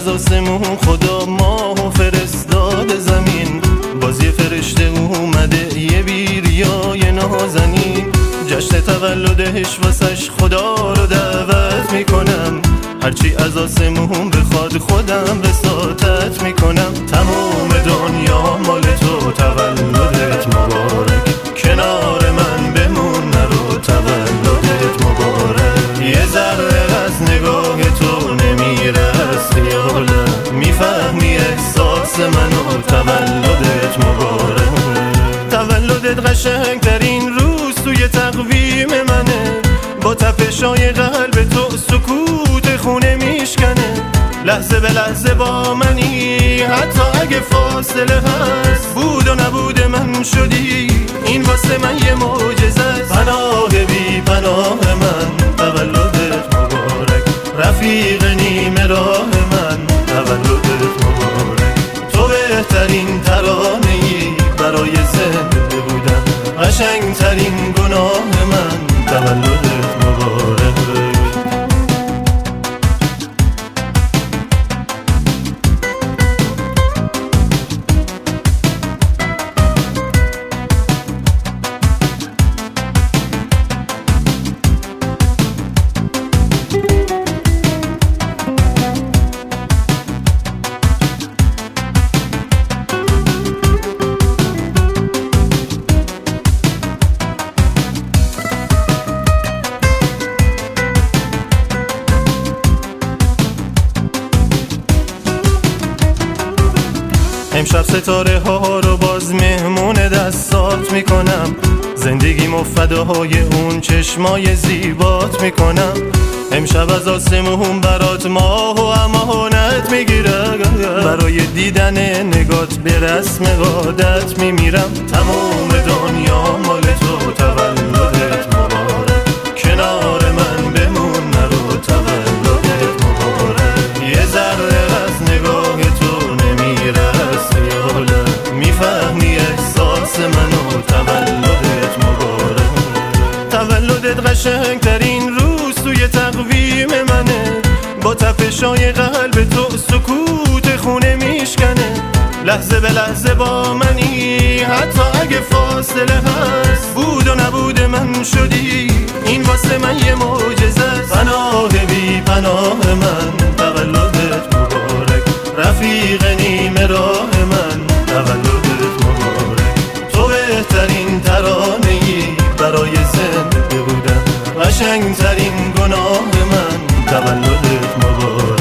از آسمون خدا ماهو فرستاد زمین، باز یه فرشته اومده یه بیریای نازنین. جشن تولدش واسش خدا رو دعوت میکنم، هرچی از آسمون بخواد خودم وساطت میکنم. تمام دنیا مال تو، تولدت مبارک، کنار من بمون نرو، تولدت مبارک. یه ذره از نگاه تو نمیره از خیالم، میفهمی احساس منو، تولدت مبارک. تولدت قشنگترین روز توی تقویم منه، با تپشای قلب تو سکوت خونه میشکنه. لحظه به لحظه با منی، حتی اگه فاصله هست، بود و نبود من شدی، این واسه من یه معجزه است. پناه بی پناه من، تولدت مبارک، رفیق نیمه راه من، تولدت مبارک. تو بهترین ترانه‌ای برای زنده بودن، قشنگترین گناه من، تولدت مبارک. امشب ستاره ها رو باز مهمون دستات میکنم، زندگیمو فداهای اون چشمای زیبات میکنم. امشب از آسمون برات ماه و امانت میگیرم، برای دیدن نگات به رسم عادت میمیرم. تمام دنیا مال تو، تولدت مبارک، کنار من بمون نرو، تولدت مبارک. یه ذره از نگاه تو نمیره از خیالم، میفهمی احساس منو، تولدت مبارک. تولدت قشنگترین روز توی تقویم منه، با تپشای قلب تو سکوت خونه میشکنه. لحظه به لحظه با منی، حتی اگه فاصله هست، بود و نبود من شدی، این واسه من یه معجزه است. پناه بی پناه من، تولدت مبارک، رفیق نیمه راه من، تولدت مبارک. تو بهترین ترانه‌ای برای زنده بودن، قشنگترین گناه من، تولدت مبارک.